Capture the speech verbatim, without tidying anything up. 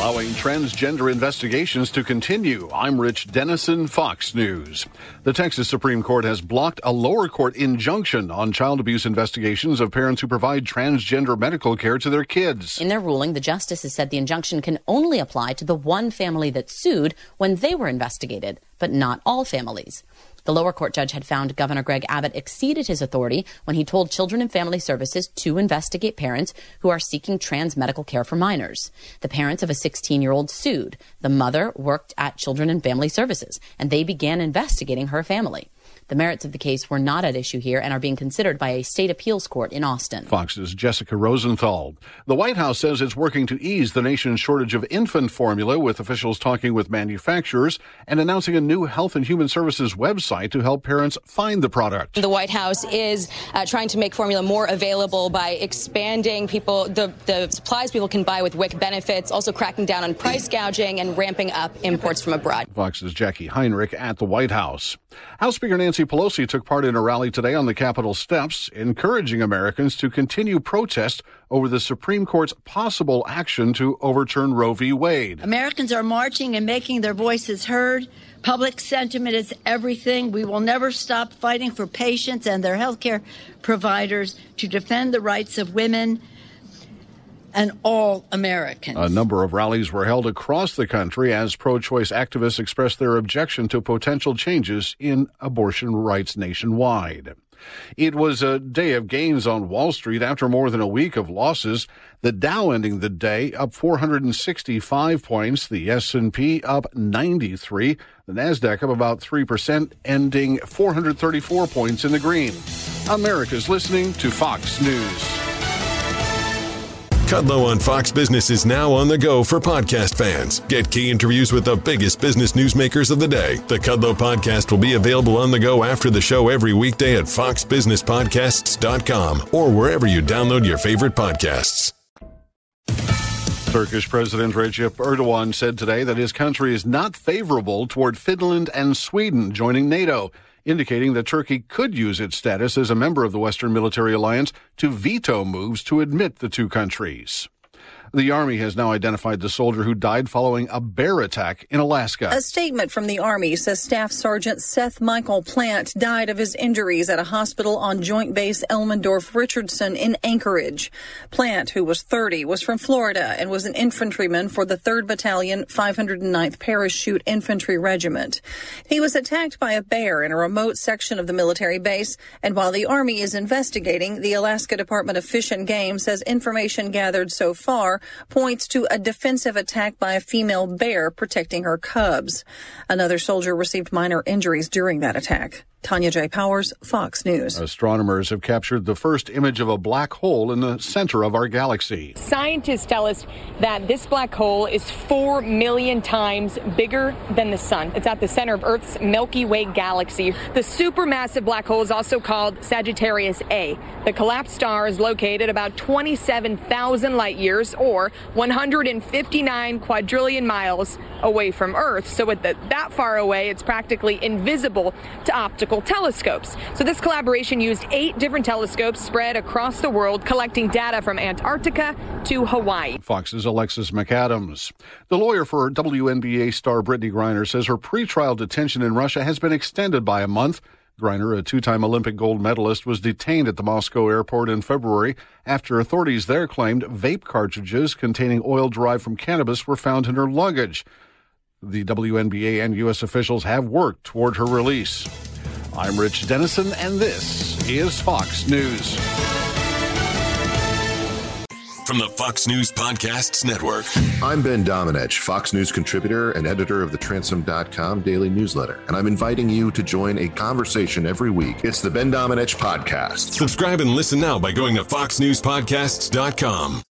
allowing transgender investigations to continue. I'm Rich Dennison, Fox News. The Texas Supreme Court has blocked a lower court injunction on child abuse investigations of parents who provide transgender medical care to their kids. In their ruling, the justices said the injunction can only apply to the one family that sued when they were investigated, but not all families. The lower court judge had found Governor Greg Abbott exceeded his authority when he told Children and Family Services to investigate parents who are seeking trans medical care for minors. The parents of a sixteen-year-old sued. The mother worked at Children and Family Services, and they began investigating her family. The merits of the case were not at issue here and are being considered by a state appeals court in Austin. Fox's Jessica Rosenthal. The White House says it's working to ease the nation's shortage of infant formula, with officials talking with manufacturers and announcing a new Health and Human Services website to help parents find the product. The White House is uh, trying to make formula more available by expanding people the, the supplies people can buy with W I C benefits, also cracking down on price gouging and ramping up imports from abroad. Fox's Jackie Heinrich at the White House. House Speaker Nancy Pelosi took part in a rally today on the Capitol steps, encouraging Americans to continue protest over the Supreme Court's possible action to overturn Roe v. Wade. Americans are marching and making their voices heard. Public sentiment is everything. We will never stop fighting for patients and their health care providers to defend the rights of women and all Americans. A number of rallies were held across the country as pro-choice activists expressed their objection to potential changes in abortion rights nationwide. It was a day of gains on Wall Street after more than a week of losses. The Dow ending the day up four hundred sixty-five points, the S and P up ninety-three, the Nasdaq up about three percent, ending four hundred thirty-four points in the green. America's listening to Fox News. Kudlow on Fox Business is now on the go for podcast fans. Get key interviews with the biggest business newsmakers of the day. The Kudlow podcast will be available on the go after the show every weekday at fox business podcasts dot com or wherever you download your favorite podcasts. Turkish President Recep Erdogan said today that his country is not favorable toward Finland and Sweden joining NATO, indicating that Turkey could use its status as a member of the Western Military Alliance to veto moves to admit the two countries. The Army has now identified the soldier who died following a bear attack in Alaska. A statement from the Army says Staff Sergeant Seth Michael Plant died of his injuries at a hospital on Joint Base Elmendorf-Richardson in Anchorage. Plant, who was thirty, was from Florida and was an infantryman for the third Battalion, five hundred ninth Parachute Infantry Regiment. He was attacked by a bear in a remote section of the military base, and while the Army is investigating, the Alaska Department of Fish and Game says information gathered so far points to a defensive attack by a female bear protecting her cubs. Another soldier received minor injuries during that attack. Tanya J. Powers, Fox News. Astronomers have captured the first image of a black hole in the center of our galaxy. Scientists tell us that this black hole is four million times bigger than the sun. It's at the center of Earth's Milky Way galaxy. The supermassive black hole is also called Sagittarius A. The collapsed star is located about twenty-seven thousand light years, or one hundred fifty-nine quadrillion miles away from Earth. So with the, that far away, it's practically invisible to optical telescopes. So this collaboration used eight different telescopes spread across the world, collecting data from Antarctica to Hawaii. Fox's Alexis McAdams. The lawyer for W N B A star Brittany Griner says her pretrial detention in Russia has been extended by a month. Griner, a two-time Olympic gold medalist, was detained at the Moscow airport in February after authorities there claimed vape cartridges containing oil derived from cannabis were found in her luggage. The W N B A and U S officials have worked toward her release. I'm Rich Dennison, and this is Fox News. From the Fox News Podcasts Network. I'm Ben Domenech, Fox News contributor and editor of the Transom dot com daily newsletter, and I'm inviting you to join a conversation every week. It's the Ben Domenech Podcast. Subscribe and listen now by going to fox news podcasts dot com.